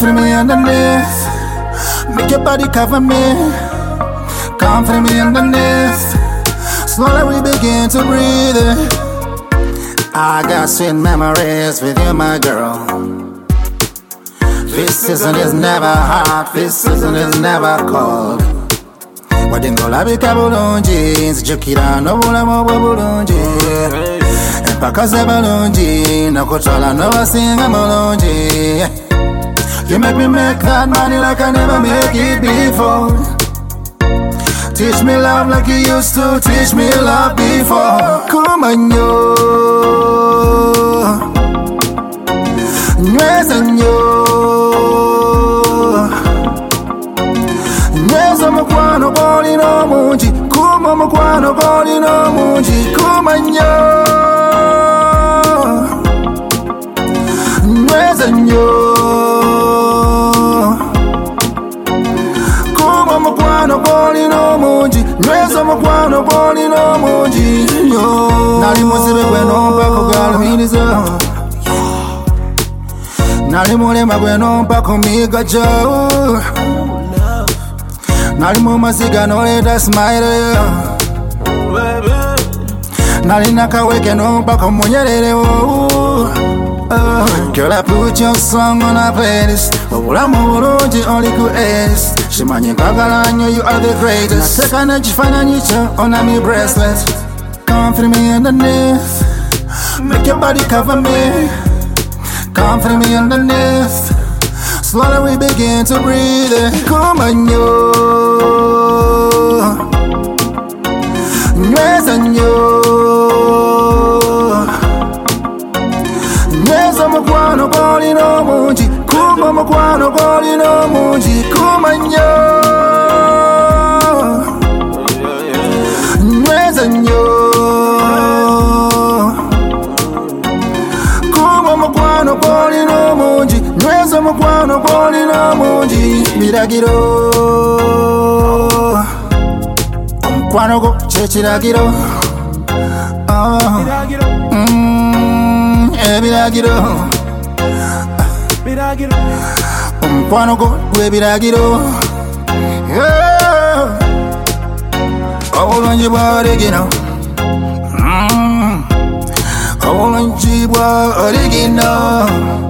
Comfort me underneath, make your body cover me. Comfort me underneath, slowly we begin to breathe. I got sweet memories with you, my girl. This season is never hot, this season is never cold. Wadingola bika bulungi, nzijukira n'obulamu bwo bulungi. Empaka ze bulungi, nakutwala n'obasinga mulungi. You make me make that money like I never make it before. Teach me love like you used to teach me love before. Come on, yo. Nyweza nyo. Nyweza mukwano goli no mungi. Kuma mukwano goli no mungi. Kuma nyo. Nyweza nyo. Kuma mukwano goli no mungi. Nyweza mukwano goli no mungi. Nali musibe gweno mpako galumiriza. Nali mulema gweno mpako migaja. Nali mumasiga noleta smile. Nali nakaweke no mpako munyerere. Girl, I put your song on a playlist. Obulamu bulungi only good ace. Shimanyi nkagala nnyo, you are the greatest. Nateka n'ekifaananyi kyo on my bracelet. Comfort me underneath, make your body cover me. Comfort me underneath, slowly we begin to breathe. Come on, yo. Nyweza nyo. Nyweza mukwano goli no mungi. Kuma mukwano goli no mungi. Kuma nyo. Nyweza nyo. Kuma mukwano goli no mungi. Nyweza mukwano goli no mungi. Biragiro. Omukwano gwo kyekiragiro. Ebiragiro. Omukwano gwo gw'ebiragiro. Obulungi bwa original. Obulungi bwa original.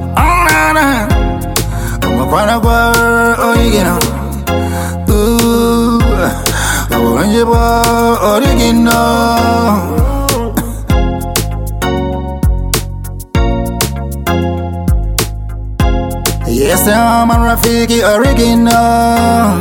Omukwano gwa original. Obulungi bwa original. Yes, I'm a Rafiki original.